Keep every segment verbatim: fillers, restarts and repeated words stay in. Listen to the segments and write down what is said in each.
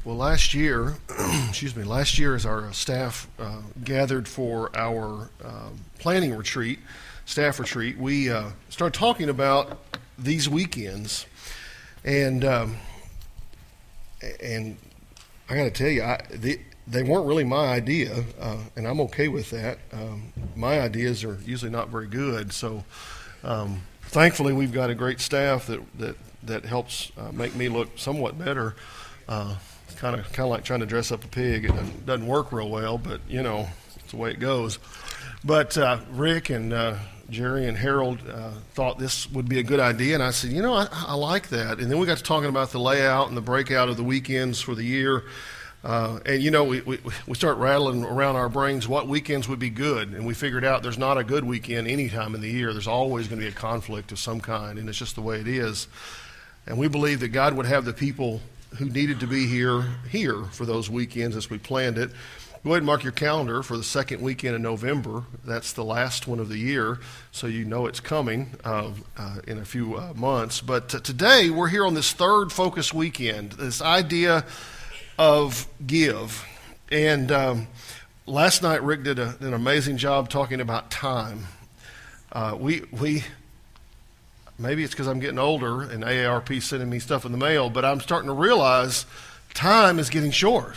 Well, last year, excuse me, last year as our staff uh, gathered for our uh, planning retreat, staff retreat, we uh, started talking about these weekends, and um, and I got to tell you, I, the, they weren't really my idea, uh, and I'm okay with that. Um, my ideas are usually not very good, so um, thankfully we've got a great staff that that that helps uh, make me look somewhat better. Uh, Kind of, kind of like trying to dress up a pig. It doesn't, doesn't work real well, but you know, it's the way it goes. But uh, Rick and uh, Jerry and Harold uh, thought this would be a good idea, and I said, you know, I, I like that. And then we got to talking about the layout and the breakout of the weekends for the year. Uh, and you know, we, we we start rattling around our brains what weekends would be good, and we figured out there's not a good weekend any time in the year. There's always going to be a conflict of some kind, and it's just the way it is. And we believe that God would have the people who needed to be here, here for those weekends as we planned it. Go ahead and mark your calendar for the second weekend in November. That's the last one of the year, so you know it's coming uh, uh, in a few uh, months. But t- today, we're here on this third focus weekend, this idea of give. And um, last night, Rick did a, an amazing job talking about time. Uh, we we... Maybe it's because I'm getting older and A A R P sending me stuff in the mail, but I'm starting to realize time is getting short.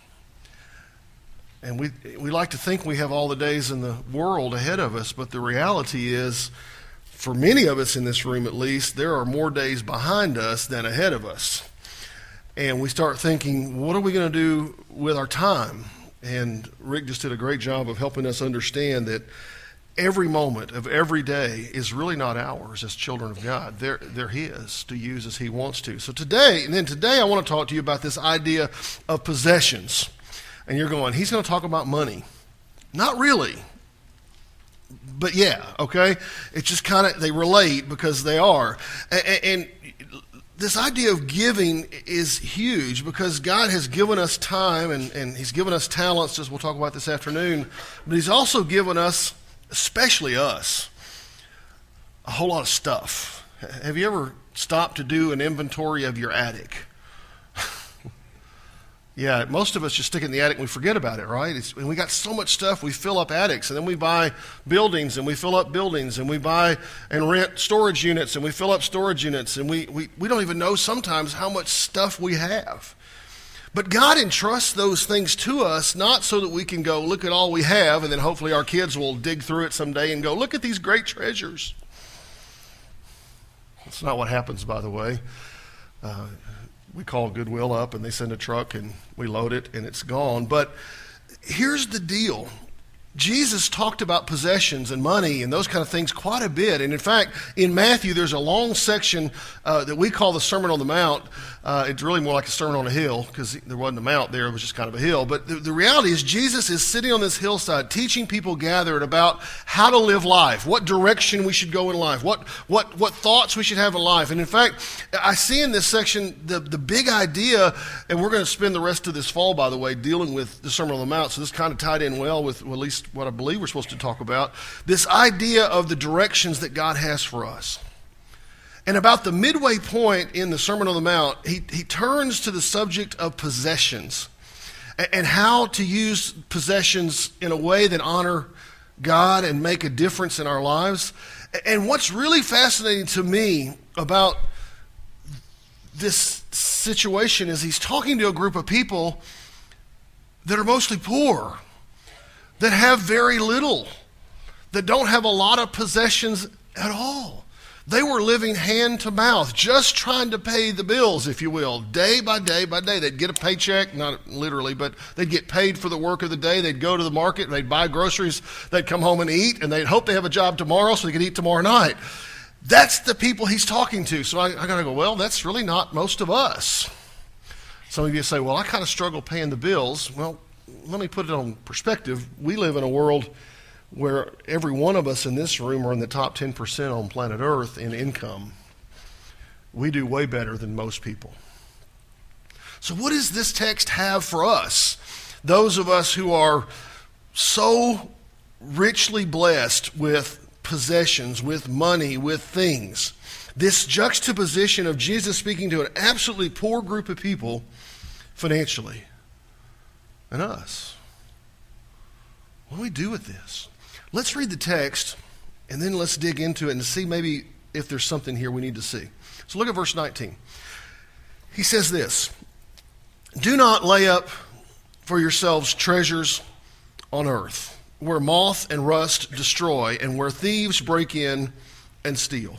And we we like to think we have all the days in the world ahead of us, but the reality is, for many of us in this room at least, there are more days behind us than ahead of us. And we start thinking, what are we going to do with our time? And Rick just did a great job of helping us understand that every moment of every day is really not ours as children of God. They're, they're His to use as He wants to. So today, and then today I want to talk to you about this idea of possessions. And you're going, he's going to talk about money. Not really. But yeah, okay? It's just kind of, they relate because they are. And, and this idea of giving is huge because God has given us time and, and He's given us talents, as we'll talk about this afternoon. But He's also given us, especially us, a whole lot of stuff. Have you ever stopped to do an inventory of your attic? Yeah, most of us just stick it in the attic and we forget about it, right? It's, and we got so much stuff, we fill up attics, and then we buy buildings, and we fill up buildings, and we buy and rent storage units, and we fill up storage units, and we, we, we don't even know sometimes how much stuff we have. But God entrusts those things to us not so that we can go, look at all we have, and then hopefully our kids will dig through it someday and go, look at these great treasures. That's not what happens, by the way. Uh, we call Goodwill up, and they send a truck, and we load it, and it's gone. But here's the deal. Jesus talked about possessions and money and those kind of things quite a bit. And in fact, in Matthew, there's a long section uh, that we call the Sermon on the Mount. Uh, it's really more like a sermon on a hill because there wasn't a mount there. It was just kind of a hill. But the, the reality is Jesus is sitting on this hillside teaching people gathered about how to live life, what direction we should go in life, what what what thoughts we should have in life. And in fact, I see in this section the, the big idea, and we're going to spend the rest of this fall, by the way, dealing with the Sermon on the Mount. So this kind of tied in well with well, at least what I believe we're supposed to talk about, this idea of the directions that God has for us. And about the midway point in the Sermon on the Mount, he, he turns to the subject of possessions and, and how to use possessions in a way that honor God and make a difference in our lives. And what's really fascinating to me about this situation is he's talking to a group of people that are mostly poor, that have very little, that don't have a lot of possessions at all. They were living hand to mouth, just trying to pay the bills, if you will, day by day by day. They'd get a paycheck, not literally, but they'd get paid for the work of the day. They'd go to the market, and they'd buy groceries. They'd come home and eat, and they'd hope they have a job tomorrow so they could eat tomorrow night. That's the people he's talking to. So I, I got to go, well, that's really not most of us. Some of you say, well, I kind of struggle paying the bills. Well, let me put it on perspective. We live in a world where every one of us in this room are in the top ten percent on planet Earth in income. We do way better than most people. So what does this text have for us? Those of us who are so richly blessed with possessions, with money, with things. This juxtaposition of Jesus speaking to an absolutely poor group of people financially and us. What do we do with this? Let's read the text, and then let's dig into it and see maybe if there's something here we need to see. So look at verse nineteen. He says this, "Do not lay up for yourselves treasures on earth, where moth and rust destroy, and where thieves break in and steal.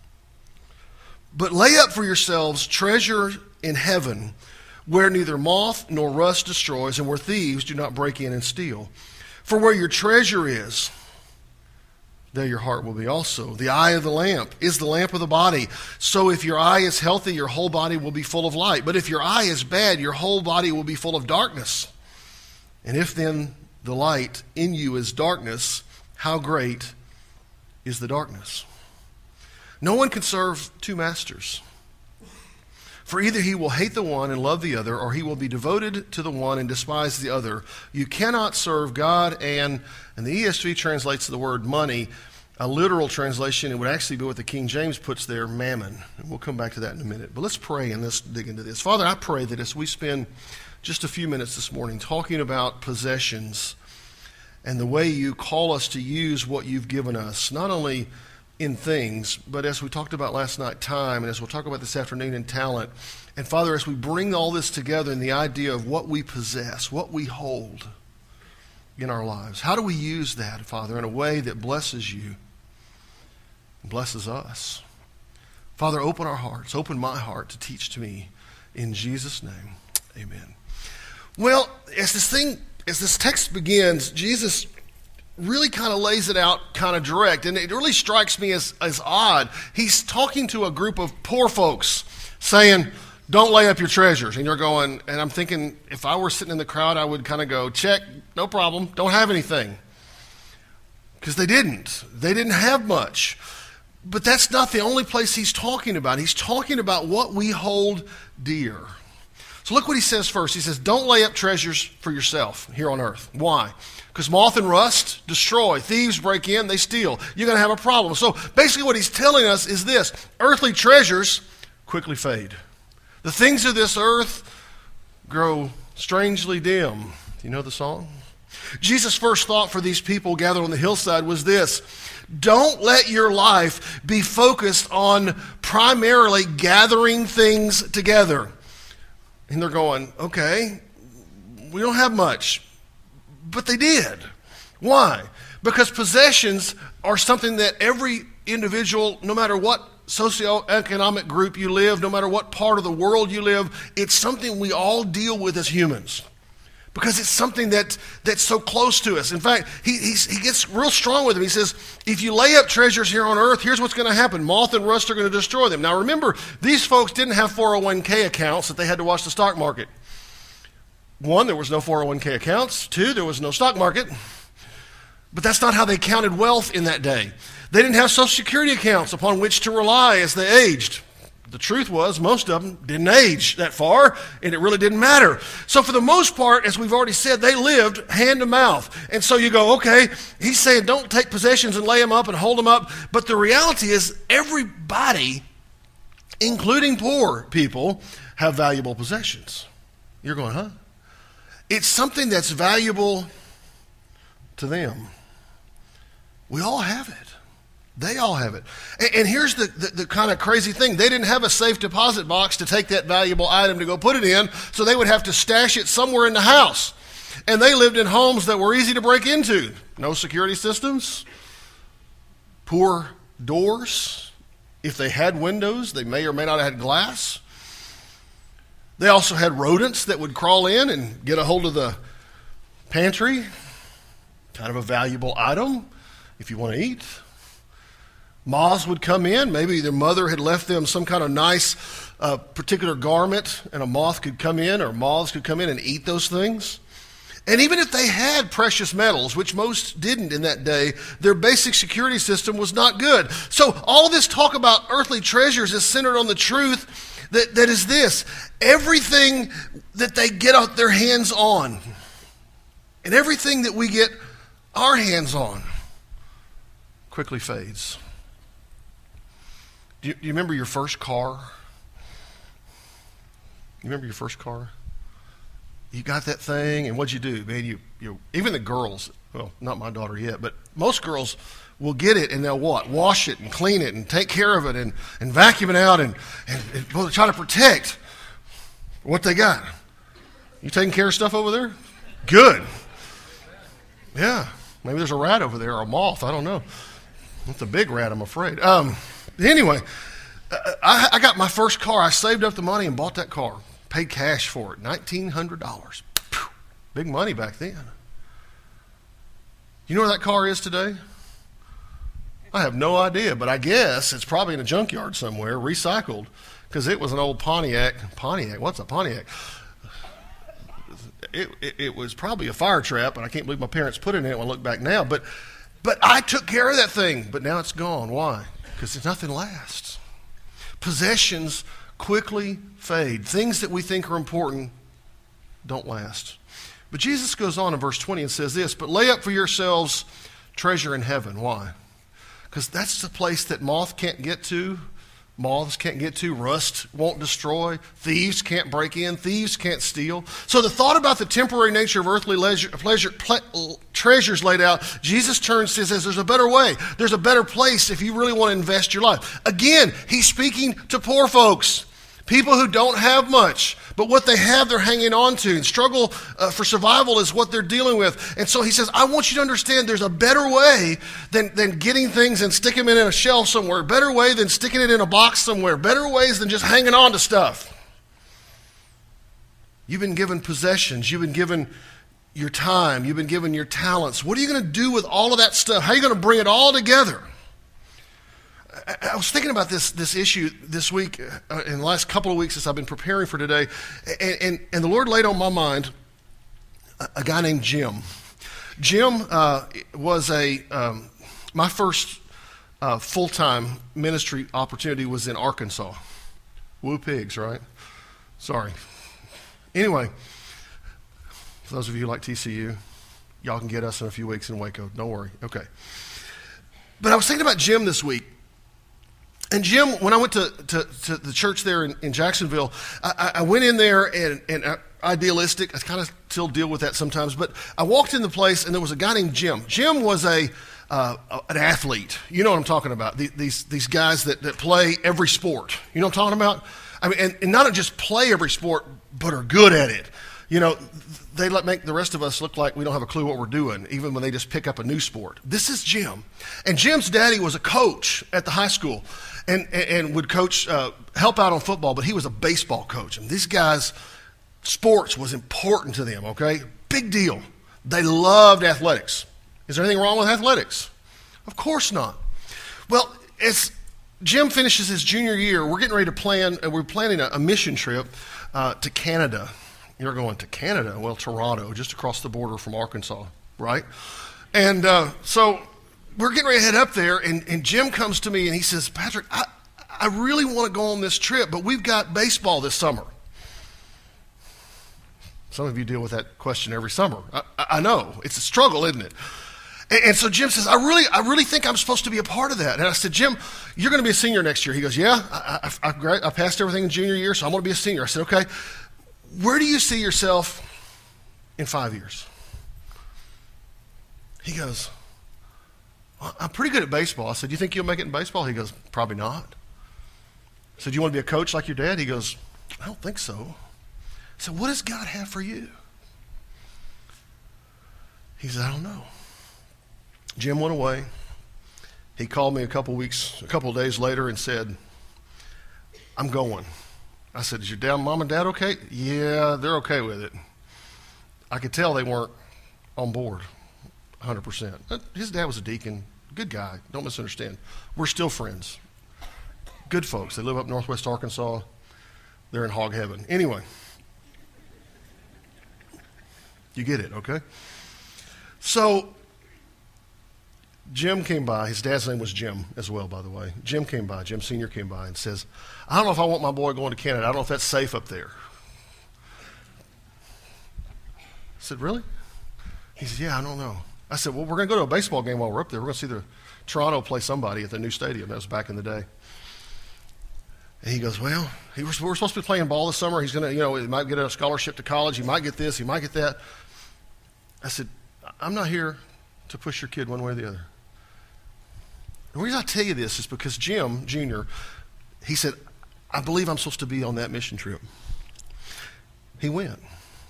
But lay up for yourselves treasure in heaven, where neither moth nor rust destroys, and where thieves do not break in and steal. For where your treasure is, there your heart will be also. The eye of the lamp is the lamp of the body. So if your eye is healthy, your whole body will be full of light. But if your eye is bad, your whole body will be full of darkness. And if then the light in you is darkness, how great is the darkness? No one can serve two masters. For either he will hate the one and love the other, or he will be devoted to the one and despise the other. You cannot serve God and, and the E S V translates the word money. A literal translation, it would actually be what the King James puts there, mammon. And we'll come back to that in a minute. But let's pray and let's dig into this. Father, I pray that as we spend just a few minutes this morning talking about possessions and the way you call us to use what you've given us, not only in things, but as we talked about last night, time, and as we'll talk about this afternoon in talent. And Father, as we bring all this together in the idea of what we possess, what we hold in our lives, how do we use that, Father, in a way that blesses you and blesses us? Father, open our hearts, open my heart to teach to me. In Jesus' name, amen. Well, as this thing, as this text begins, Jesus really kind of lays it out kind of direct, and it really strikes me as, as odd. He's talking to a group of poor folks saying, don't lay up your treasures. And you're going, and I'm thinking, if I were sitting in the crowd, I would kind of go, check, no problem, don't have anything. Because they didn't. They didn't have much. But that's not the only place he's talking about. He's talking about what we hold dear. So look what he says first. He says, don't lay up treasures for yourself here on earth. Why? Because moth and rust destroy. Thieves break in, they steal. You're going to have a problem. So basically what he's telling us is this. Earthly treasures quickly fade. The things of this earth grow strangely dim. Do you know the song? Jesus' first thought for these people gathered on the hillside was this. Don't let your life be focused on primarily gathering things together. And they're going, okay, we don't have much. But they did. Why? Because possessions are something that every individual, no matter what socioeconomic group you live, no matter what part of the world you live, it's something we all deal with as humans. Because it's something that, that's so close to us. In fact, he, he's, he gets real strong with him. He says, if you lay up treasures here on earth, here's what's going to happen. Moth and rust are going to destroy them. Now remember, these folks didn't have four oh one k accounts that they had to watch the stock market. One, there was no four oh one k accounts. Two, there was no stock market. But that's not how they counted wealth in that day. They didn't have Social Security accounts upon which to rely as they aged. The truth was, most of them didn't age that far, and it really didn't matter. So for the most part, as we've already said, they lived hand to mouth. And so you go, okay, he's saying don't take possessions and lay them up and hold them up. But the reality is everybody, including poor people, have valuable possessions. You're going, huh? It's something that's valuable to them. We all have it. They all have it. And, and here's the, the, the kind of crazy thing. They didn't have a safe deposit box to take that valuable item to go put it in, so they would have to stash it somewhere in the house. And they lived in homes that were easy to break into. No security systems, poor doors. If they had windows, they may or may not have had glass. They also had rodents that would crawl in and get a hold of the pantry. Kind of a valuable item if you want to eat. Moths would come in. Maybe their mother had left them some kind of nice uh, particular garment, and a moth could come in, or moths could come in and eat those things. And even if they had precious metals, which most didn't in that day, their basic security system was not good. So all this talk about earthly treasures is centered on the truth that, that is this. Everything that they get out their hands on, and everything that we get our hands on, quickly fades. Do you, do you remember your first car? You remember your first car? you got that thing, and what'd you do, man? You, you, even the girls, well, not my daughter yet, but most girls will get it and they'll what? Wash it and clean it and take care of it and, and vacuum it out and, and, and well, try to protect what they got. You taking care of stuff over there? Good. Yeah. Maybe there's a rat over there or a moth. I don't know. It's a big rat, I'm afraid. Um, anyway, I, I got my first car. I saved up the money and bought that car. Paid cash for it, nineteen hundred dollars. Big money back then. You know where that car is today? I have no idea, but I guess it's probably in a junkyard somewhere, recycled, because it was an old Pontiac. Pontiac? What's a Pontiac? It, it, it was probably a fire trap, and I can't believe my parents put it in it when I look back now. But, but I took care of that thing, but now it's gone. Why? Because nothing lasts. Possessions quickly fade. Things that we think are important don't last. But Jesus goes on in verse twenty and says this, but lay up for yourselves treasure in heaven. Why? Because that's the place that moth can't get to, moths can't get to, rust won't destroy, thieves can't break in, thieves can't steal. So the thought about the temporary nature of earthly leisure, pleasure, ple- treasures laid out, Jesus turns and says there's a better way. There's a better place if you really want to invest your life. Again, he's speaking to poor folks. People who don't have much, but what they have they're hanging on to. And struggle uh, for survival is what they're dealing with. And so he says, I want you to understand there's a better way than, than getting things and sticking them in a shelf somewhere. Better way than sticking it in a box somewhere. Better ways than just hanging on to stuff. You've been given possessions. You've been given your time. You've been given your talents. What are you going to do with all of that stuff? How are you going to bring it all together? I was thinking about this this issue this week, uh, in the last couple of weeks as I've been preparing for today, and, and, and the Lord laid on my mind a, a guy named Jim. Jim uh, was a, um, my first uh, full-time ministry opportunity was in Arkansas. Woo pigs, right? Sorry. Anyway, for those of you who like T C U, y'all can get us in a few weeks in Waco. Don't worry. Okay. But I was thinking about Jim this week. And Jim, when I went to, to, to the church there in, in Jacksonville, I, I went in there and, and uh, idealistic. I kind of still deal with that sometimes. But I walked in the place and there was a guy named Jim. Jim was a uh, an athlete. You know what I'm talking about. The, these these guys that, that play every sport. You know what I'm talking about? I mean, and, and not just play every sport, but are good at it. You know, they let make the rest of us look like we don't have a clue what we're doing, even when they just pick up a new sport. This is Jim. And Jim's daddy was a coach at the high school and, and, and would coach, uh, help out on football, but he was a baseball coach. And these guys, sports was important to them, okay? Big deal. They loved athletics. Is there anything wrong with athletics? Of course not. Well, as Jim finishes his junior year, we're getting ready to plan, uh, we're planning a, a mission trip uh, to Canada. You're going to Canada, well, Toronto, just across the border from Arkansas, right? And uh, so we're getting ready to head up there, and, and Jim comes to me and he says, Patrick, I, I really want to go on this trip, but we've got baseball this summer. Some of you deal with that question every summer. I, I know. It's a struggle, isn't it? And, and so Jim says, I really I really think I'm supposed to be a part of that. And I said, Jim, you're going to be a senior next year. He goes, yeah, I, I, I, I passed everything in junior year, so I'm going to be a senior. I said, okay. Where do you see yourself in five years? He goes, well, I'm pretty good at baseball. I said, you think you'll make it in baseball? He goes, probably not. I said, you want to be a coach like your dad? He goes, I don't think so. I said, what does God have for you? He said, I don't know. Jim went away. He called me a couple weeks, a couple days later and said, I'm going. I said, is your dad, mom and dad okay? Yeah, they're okay with it. I could tell they weren't on board one hundred percent. His dad was a deacon, good guy, don't misunderstand. We're still friends. Good folks. They live up northwest Arkansas. They're in hog heaven. Anyway, you get it, okay? So Jim came by. His dad's name was Jim as well, by the way. Jim came by. Jim Senior came by and says, I don't know if I want my boy going to Canada. I don't know if that's safe up there. I said, really? He said, yeah, I don't know. I said, well, we're going to go to a baseball game while we're up there. We're going to see the Toronto play somebody at the new stadium. That was back in the day. And he goes, well, he was, we're supposed to be playing ball this summer. He's going to, you know, he might get a scholarship to college. He might get this. He might get that. I said, I'm not here to push your kid one way or the other. The reason I tell you this is because Jim, Junior, he said, I believe I'm supposed to be on that mission trip. He went.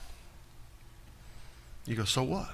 You go, so what?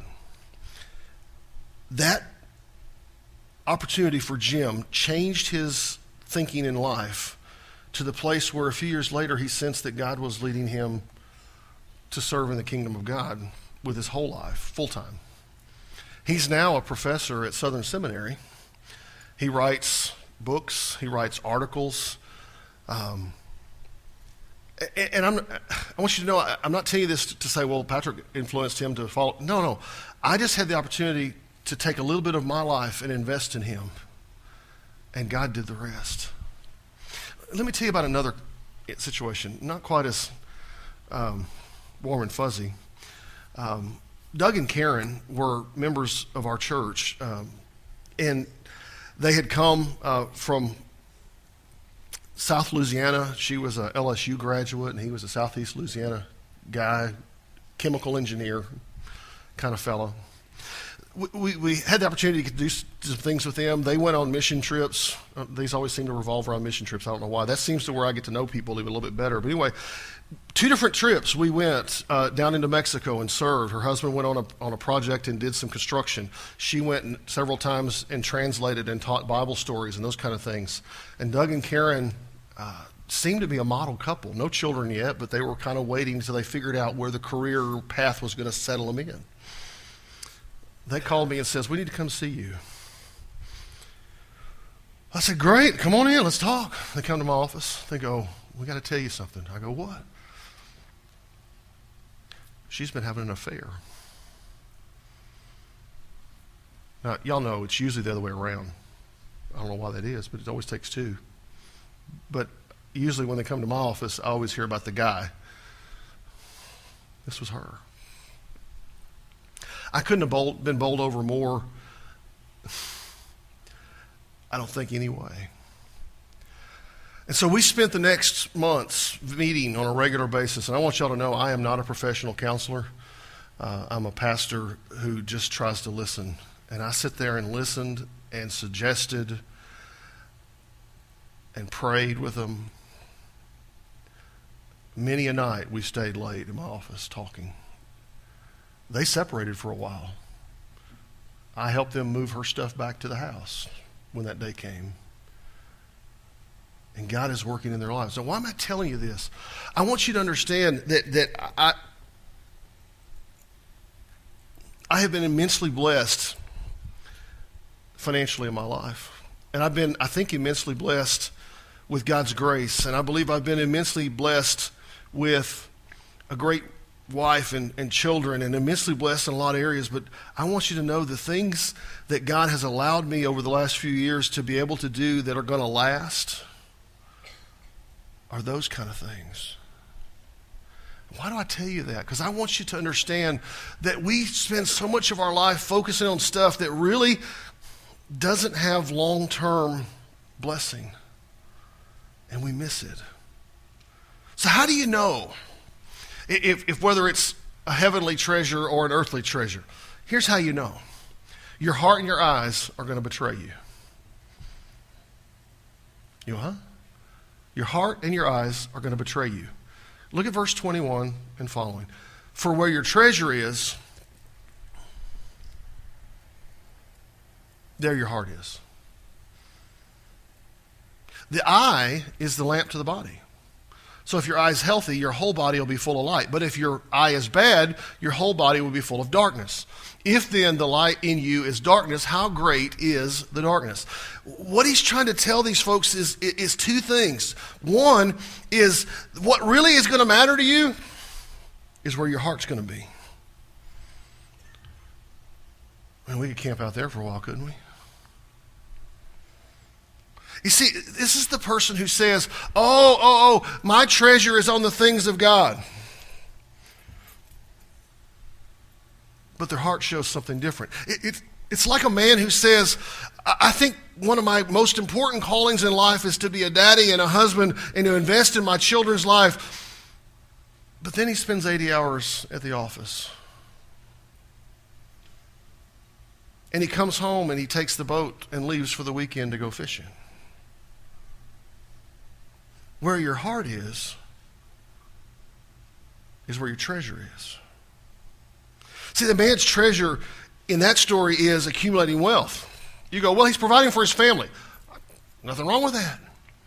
That opportunity for Jim changed his thinking in life to the place where a few years later he sensed that God was leading him to serve in the kingdom of God with his whole life, full time. He's now a professor at Southern Seminary. He writes books, he writes articles. Um, and, and I'm, I want you to know, I, I'm not telling you this to say, well, Patrick influenced him to follow. No, no. I just had the opportunity to take a little bit of my life and invest in him. And God did the rest. Let me tell you about another situation, not quite as um, warm and fuzzy. Um, Doug and Karen were members of our church, um, and they had come uh, from South Louisiana. She was a L S U graduate, and he was a Southeast Louisiana guy, chemical engineer kind of fellow. We, we, we had the opportunity to do some things with them. They went on mission trips. Uh, these always seem to revolve around mission trips. I don't know why. That seems to where I get to know people even a little bit better. But anyway, two different trips we went uh, down into Mexico and served. Her husband went on a, on a project and did some construction. She went several times and translated and taught Bible stories and those kind of things. And Doug and Karen uh, seemed to be a model couple. No children yet, but they were kind of waiting until they figured out where the career path was going to settle them in. They called me and says, we need to come see you. I said, great, come on in, let's talk. They come to my office. They go, we got to tell you something. I go, what? She's been having an affair. Now, y'all know it's usually the other way around. I don't know why that is, but it always takes two. But usually when they come to my office, I always hear about the guy. This was her. I couldn't have bowled, been bowled over more, I don't think anyway. And so we spent the next months meeting on a regular basis. And I want y'all to know I am not a professional counselor. Uh, I'm a pastor who just tries to listen. And I sit there and listened and suggested and prayed with them. Many a night we stayed late in my office talking. They separated for a while. I helped them move her stuff back to the house when that day came. And God is working in their lives. So why am I telling you this? I want you to understand that that I I have been immensely blessed financially in my life. And I've been, I think, immensely blessed with God's grace. And I believe I've been immensely blessed with a great wife and, and children, and immensely blessed in a lot of areas. But I want you to know the things that God has allowed me over the last few years to be able to do that are going to last are those kind of things. Why do I tell you that? Because I want you to understand that we spend so much of our life focusing on stuff that really doesn't have long-term blessing, and we miss it. So how do you know if, if whether it's a heavenly treasure or an earthly treasure? Here's how you know. Your heart and your eyes are going to betray you. You know, huh? Your heart and your eyes are going to betray you. Look at verse twenty-one and following. For where your treasure is, there your heart is. The eye is the lamp to the body. So if your eye is healthy, your whole body will be full of light. But if your eye is bad, your whole body will be full of darkness. If then the light in you is darkness, how great is the darkness? What he's trying to tell these folks is, is two things. One is what really is going to matter to you is where your heart's going to be. And we could camp out there for a while, couldn't we? You see, this is the person who says, oh, oh, oh, my treasure is on the things of God. But their heart shows something different. It, it, It's like a man who says, I I think one of my most important callings in life is to be a daddy and a husband and to invest in my children's life. But then he spends eighty hours at the office. And he comes home and he takes the boat and leaves for the weekend to go fishing. Where your heart is, is where your treasure is. See, the man's treasure in that story is accumulating wealth. You go, well, he's providing for his family. Nothing wrong with that.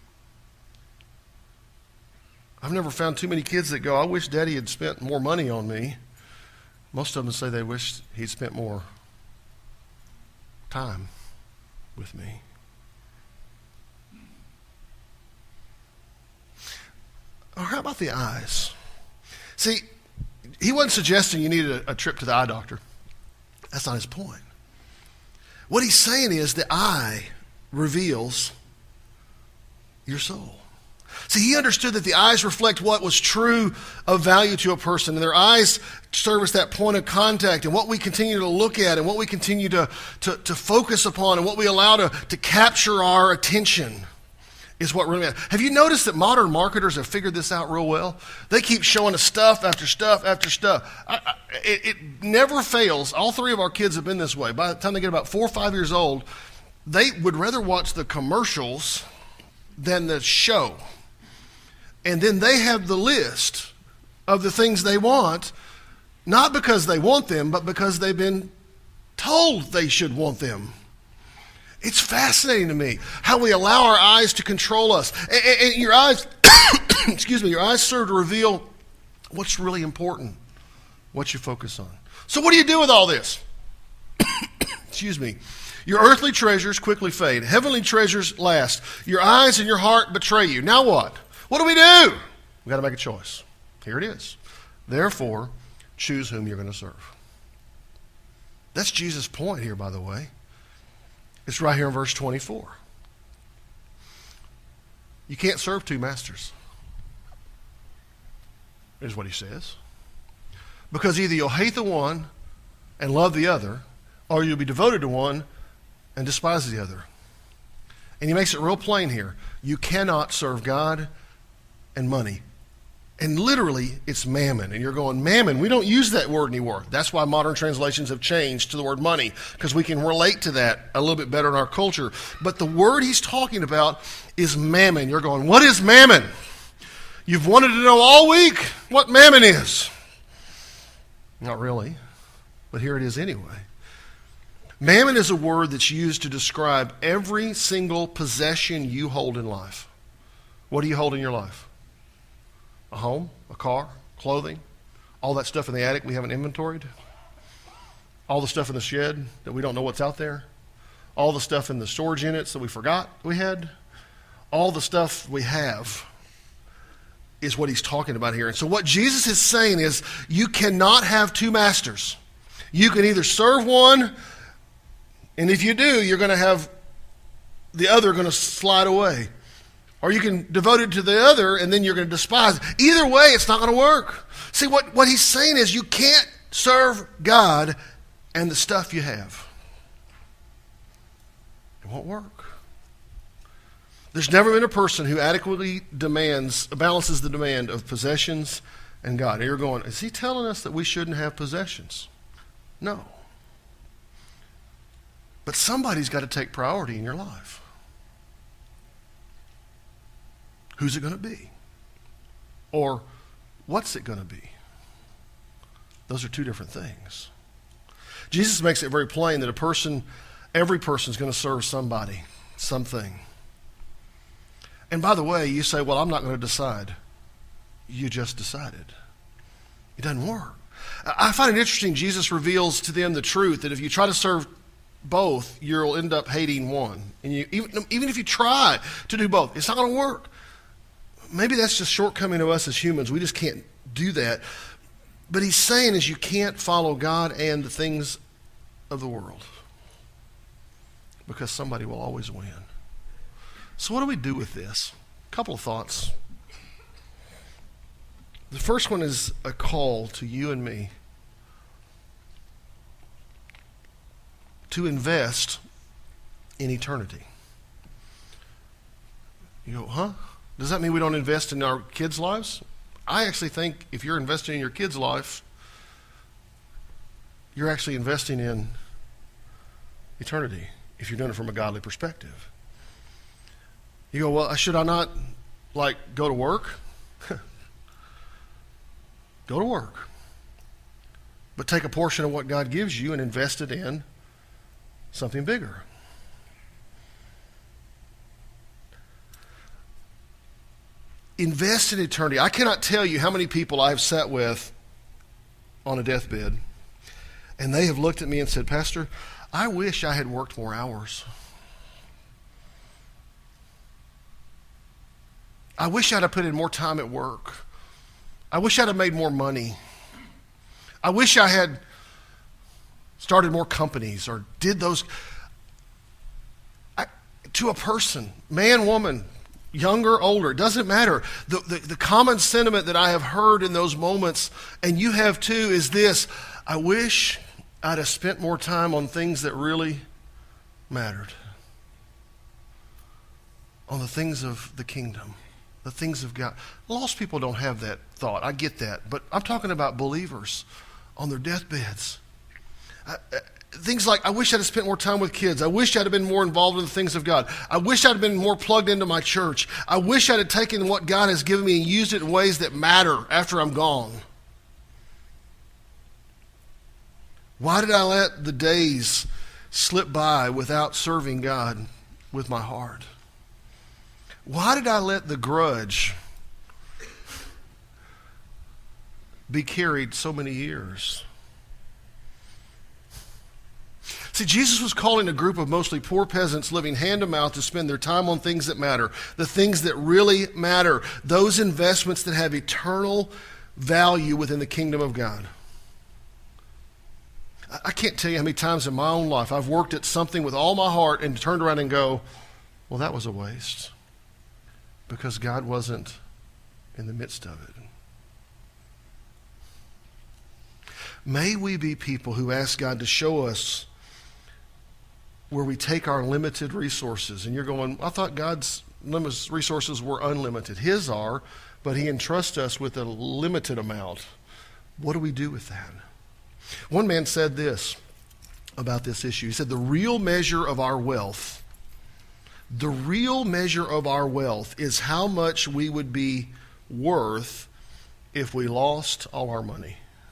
I've never found too many kids that go, I wish Daddy had spent more money on me. Most of them say they wish he'd spent more time with me. Or how about the eyes? See, he wasn't suggesting you needed a, a trip to the eye doctor. That's not his point. What he's saying is the eye reveals your soul. See, he understood that the eyes reflect what was true of value to a person, and their eyes serve as that point of contact, and what we continue to look at, and what we continue to, to, to focus upon, and what we allow to, to capture our attention is what really matters. Have you noticed that modern marketers have figured this out real well? They keep showing us stuff after stuff after stuff. I, I, it, it never fails. All three of our kids have been this way. By the time they get about four or five years old, they would rather watch the commercials than the show. And then they have the list of the things they want, not because they want them, but because they've been told they should want them. It's fascinating to me how we allow our eyes to control us. And, and, and your eyes, excuse me, your eyes serve to reveal what's really important, what you focus on. So what do you do with all this? Excuse me. Your earthly treasures quickly fade. Heavenly treasures last. Your eyes and your heart betray you. Now what? What do we do? We've got to make a choice. Here it is. Therefore, choose whom you're going to serve. That's Jesus' point here, by the way. It's right here in verse twenty-four. You can't serve two masters, is what he says. Because either you'll hate the one and love the other, or you'll be devoted to one and despise the other. And he makes it real plain here. You cannot serve God and money. And literally, it's mammon. And you're going, mammon, we don't use that word anymore. That's why modern translations have changed to the word money, because we can relate to that a little bit better in our culture. But the word he's talking about is mammon. You're going, what is mammon? You've wanted to know all week what mammon is. Not really, but here it is anyway. Mammon is a word that's used to describe every single possession you hold in life. What do you hold in your life? A home, a car, clothing, all that stuff in the attic we haven't inventoried, all the stuff in the shed that we don't know what's out there, all the stuff in the storage units that we forgot we had, all the stuff we have is what he's talking about here. And so what Jesus is saying is you cannot have two masters. You can either serve one, and if you do, you're going to have the other going to slide away. Or you can devote it to the other, and then you're going to despise it. Either way, it's not going to work. See, what, what he's saying is you can't serve God and the stuff you have. It won't work. There's never been a person who adequately demands, balances the demand of possessions and God. And you're going, is he telling us that we shouldn't have possessions? No. But somebody's got to take priority in your life. Who's it going to be? Or what's it going to be? Those are two different things. Jesus makes it very plain that a person, every person is going to serve somebody, something. And by the way, you say, well, I'm not going to decide. You just decided. It doesn't work. I find it interesting, Jesus reveals to them the truth that if you try to serve both, you'll end up hating one. And you, even, even if you try to do both, it's not going to work. Maybe that's just shortcoming of us as humans. We just can't do that. But he's saying is you can't follow God and the things of the world, because somebody will always win. So what do we do with this? A couple of thoughts. The first one is a call to you and me to invest in eternity. You go, huh? Does that mean we don't invest in our kids' lives? I actually think if you're investing in your kids' life, you're actually investing in eternity if you're doing it from a godly perspective. You go, well, should I not, like, go to work? Go to work. But take a portion of what God gives you and invest it in something bigger. Invest in eternity. I cannot tell you how many people I have sat with on a deathbed, and they have looked at me and said, Pastor, I wish I had worked more hours. I wish I'd have put in more time at work. I wish I'd have made more money. I wish I had started more companies or did those. I, to a person, man, woman, younger, older, it doesn't matter. The, the, the common sentiment that I have heard in those moments, and you have too, is this: I wish I'd have spent more time on things that really mattered, on the things of the kingdom, the things of God. Lost people don't have that thought. I get that. But I'm talking about believers on their deathbeds. I, I, things like, I wish I'd have spent more time with kids. I wish I'd have been more involved in the things of God. I wish I'd have been more plugged into my church. I wish I'd have taken what God has given me and used it in ways that matter after I'm gone. Why did I let the days slip by without serving God with my heart? Why did I let the grudge be carried so many years? See, Jesus was calling a group of mostly poor peasants living hand to mouth to spend their time on things that matter, the things that really matter, those investments that have eternal value within the kingdom of God. I can't tell you how many times in my own life I've worked at something with all my heart and turned around and go, well, that was a waste, because God wasn't in the midst of it. May we be people who ask God to show us where we take our limited resources. And you're going, I thought God's resources were unlimited. His are, but he entrusts us with a limited amount. What do we do with that? One man said this about this issue. He said, the real measure of our wealth, the real measure of our wealth is how much we would be worth if we lost all our money.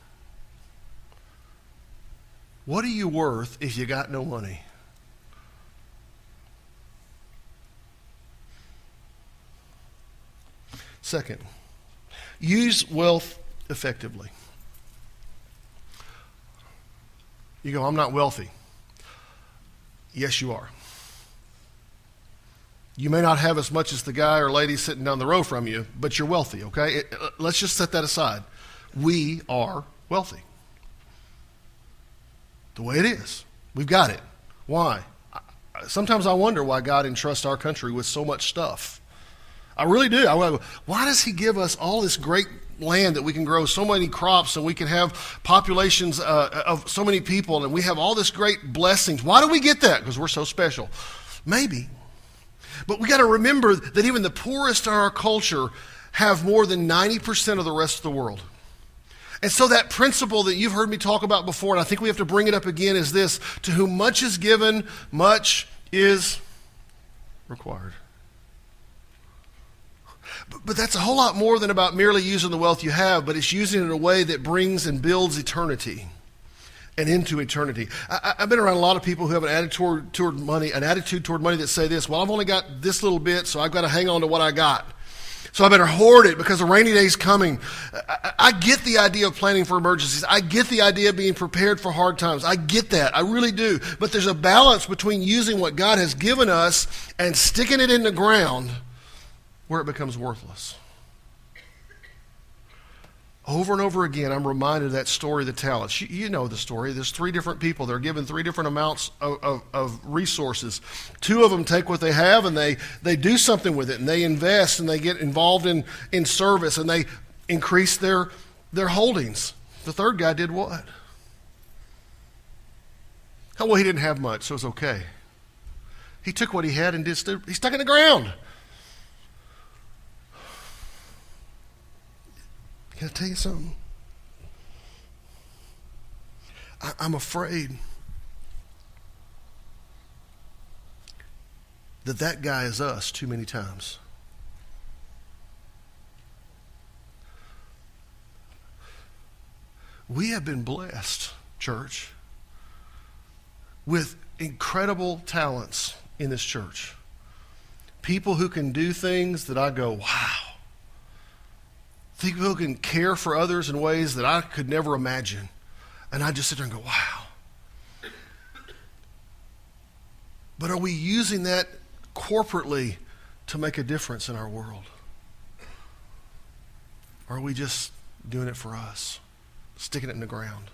What are you worth if you got no money? Second, use wealth effectively. You go, I'm not wealthy. Yes, you are. You may not have as much as the guy or lady sitting down the row from you, but you're wealthy, okay? It, let's just set that aside. We are wealthy. The way it is. We've got it. Why? Sometimes I wonder why God entrusts our country with so much stuff. I really do. I go, why does he give us all this great land that we can grow so many crops and we can have populations uh, of so many people and we have all this great blessings? Why do we get that? Because we're so special. Maybe. But we got to remember that even the poorest in our culture have more than ninety percent of the rest of the world. And so that principle that you've heard me talk about before, and I think we have to bring it up again, is this: to whom much is given, much is required. But, but that's a whole lot more than about merely using the wealth you have, but it's using it in a way that brings and builds eternity and into eternity. I, I've been around a lot of people who have an attitude toward, toward money, an attitude toward money that say this: well, I've only got this little bit, so I've got to hang on to what I got. So I better hoard it because a rainy day's coming. I, I get the idea of planning for emergencies. I get the idea of being prepared for hard times. I get that. I really do. But there's a balance between using what God has given us and sticking it in the ground where it becomes worthless. Over and over again, I'm reminded of that story of the talents. You, you know the story. There's three different people. They're given three different amounts of, of, of resources. Two of them take what they have and they, they do something with it, and they invest and they get involved in, in service and they increase their, their holdings. The third guy did what? Oh, well, he didn't have much, so it's okay. He took what he had and did, he stuck it in the ground. Can I tell you something? I, I'm afraid that that guy is us too many times. We have been blessed, church, with incredible talents in this church. People who can do things that I go, wow. People who can care for others in ways that I could never imagine. And I just sit there and go, wow. But are we using that corporately to make a difference in our world? Or are we just doing it for us, sticking it in the ground?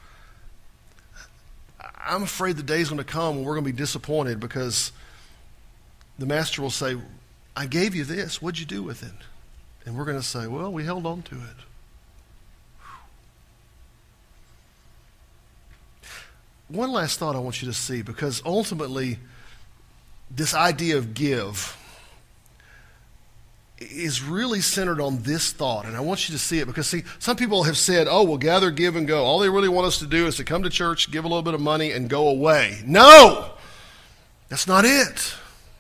I'm afraid the day's going to come when we're going to be disappointed because the master will say, I gave you this. What'd you do with it? And we're going to say, well, we held on to it. One last thought I want you to see, because ultimately this idea of give is really centered on this thought, and I want you to see it because, see, some people have said, oh, we'll gather, give, and go. All they really want us to do is to come to church, give a little bit of money, and go away. No! That's not it.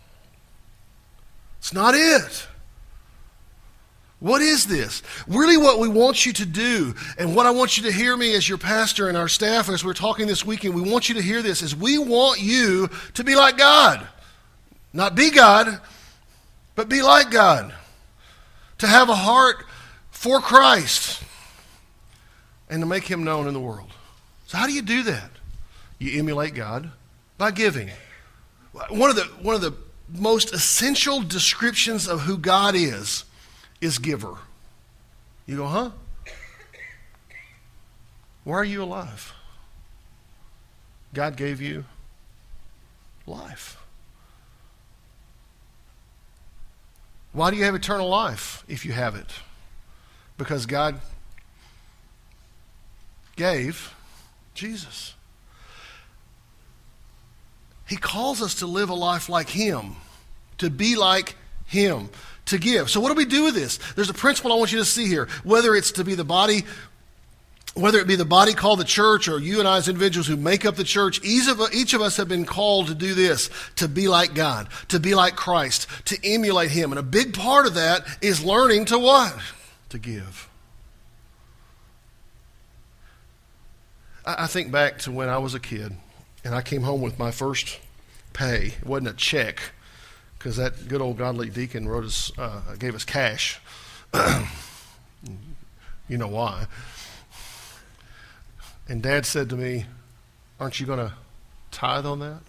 It's not it. What is this? Really what we want you to do, and what I want you to hear me as your pastor and our staff as we're talking this weekend, we want you to hear this, is we want you to be like God. Not be God, but be like God. To have a heart for Christ and to make him known in the world. So how do you do that? You emulate God by giving. One of the, one of the most essential descriptions of who God is is giver. You go, huh? Why are you alive? God gave you life. Why do you have eternal life if you have it? Because God gave Jesus. He calls us to live a life like him, to be like him, to give. So what do we do with this? There's a principle I want you to see here. Whether it's to be the body, whether it be the body called the church, or you and I as individuals who make up the church, each of, each of us have been called to do this, to be like God, to be like Christ, to emulate him. And a big part of that is learning to what? To give. I, I think back to when I was a kid, and I came home with my first pay. It wasn't a check, because that good old godly deacon wrote us, uh, gave us cash. You know why. And Dad said to me, aren't you going to tithe on that?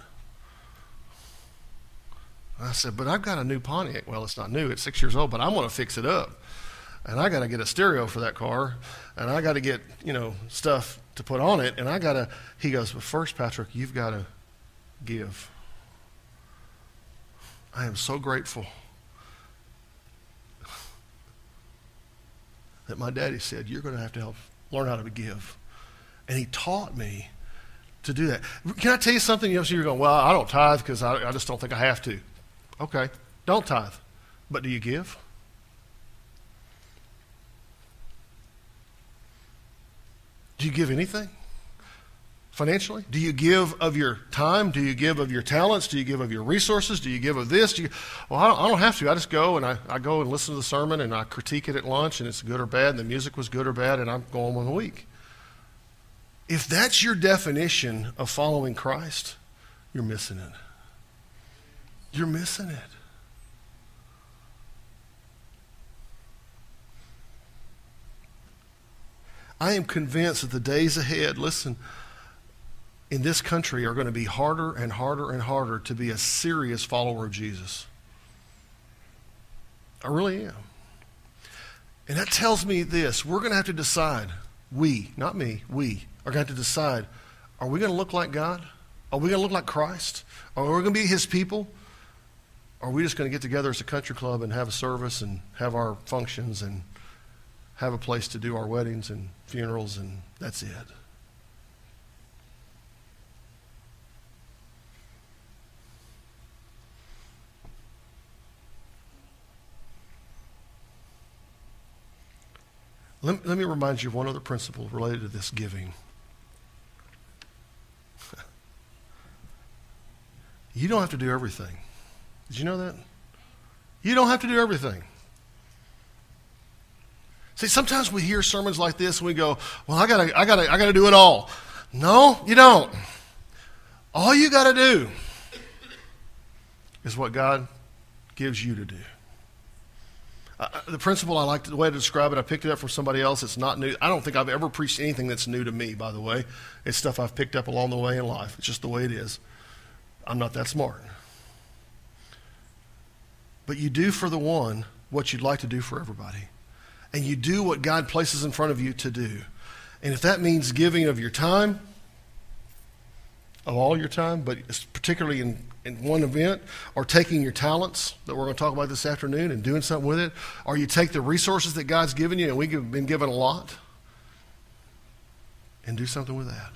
I said, but I've got a new Pontiac. Well, it's not new. It's six years old, but I'm going to fix it up. And I got to get a stereo for that car. And I got to get, you know, stuff to put on it. And I got to, he goes, but first, Patrick, you've got to give. I am so grateful that my daddy said, you're going to have to help learn how to give. And he taught me to do that. Can I tell you something? You know, so you're going, well, I don't tithe because I, I just don't think I have to. Okay, don't tithe. But do you give? Do you give anything? Financially? Do you give of your time? Do you give of your talents? Do you give of your resources? Do you give of this? Do you, well, I don't, I don't have to. I just go and I, I go and listen to the sermon and I critique it at lunch and it's good or bad and the music was good or bad and I'm going one week. If that's your definition of following Christ, you're missing it. You're missing it. I am convinced that the days ahead, listen, in this country are going to be harder and harder and harder to be a serious follower of Jesus. I really am. And that tells me this. We're going to have to decide, we, not me, we, are going to have to decide, are we going to look like God? Are we going to look like Christ? Are we going to be his people? Or are we just going to get together as a country club and have a service and have our functions and have a place to do our weddings and funerals and that's it? Let, let me remind you of one other principle related to this giving. You don't have to do everything. Did you know that? You don't have to do everything. See, sometimes we hear sermons like this and we go, well, I gotta, I gotta, I gotta do it all. No, you don't. All you gotta do is what God gives you to do. Uh, the principle I like, the way to describe it, I picked it up from somebody else. It's not new. I don't think I've ever preached anything that's new to me, by the way. It's stuff I've picked up along the way in life. It's just the way it is. I'm not that smart. But you do for the one what you'd like to do for everybody. And you do what God places in front of you to do. And if that means giving of your time, of all your time, but particularly in, in one event, or taking your talents that we're going to talk about this afternoon and doing something with it, or you take the resources that God's given you, and we've been given a lot, and do something with that.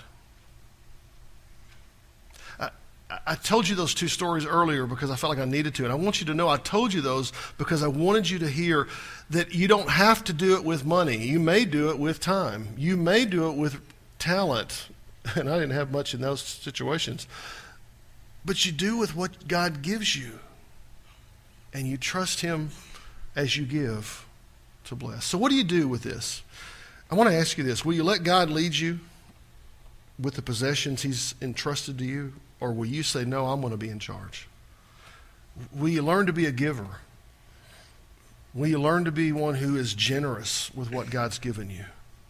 I told you those two stories earlier because I felt like I needed to. And I want you to know I told you those because I wanted you to hear that you don't have to do it with money. You may do it with time. You may do it with talent. And I didn't have much in those situations. But you do with what God gives you. And you trust him as you give to bless. So what do you do with this? I want to ask you this. Will you let God lead you with the possessions he's entrusted to you? Or will you say, no, I'm going to be in charge? Will you learn to be a giver? Will you learn to be one who is generous with what God's given you?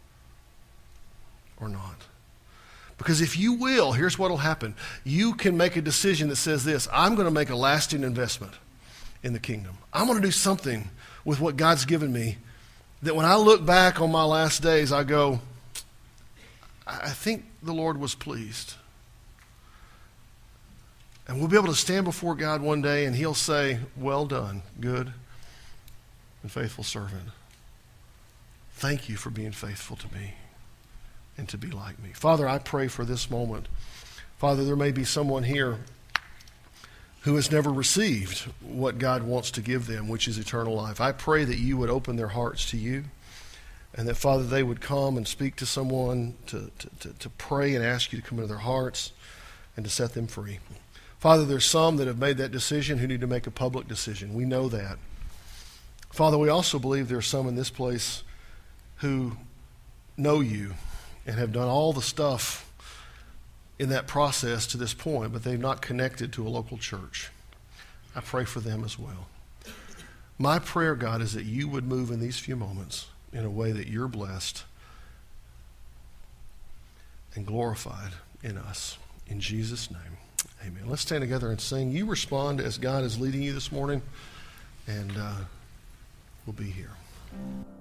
Or not? Because if you will, here's what will happen. You can make a decision that says this: I'm going to make a lasting investment in the kingdom. I'm going to do something with what God's given me that when I look back on my last days, I go, I think the Lord was pleased. And we'll be able to stand before God one day and he'll say, well done, good and faithful servant. Thank you for being faithful to me and to be like me. Father, I pray for this moment. Father, there may be someone here who has never received what God wants to give them, which is eternal life. I pray that you would open their hearts to you and that, Father, they would come and speak to someone, to, to, to, to pray and ask you to come into their hearts and to set them free. Father, there's some that have made that decision who need to make a public decision. We know that. Father, we also believe there are some in this place who know you and have done all the stuff in that process to this point, but they've not connected to a local church. I pray for them as well. My prayer, God, is that you would move in these few moments in a way that you're blessed and glorified in us. In Jesus' name. Amen. Let's stand together and sing. You respond as God is leading you this morning, and uh, we'll be here.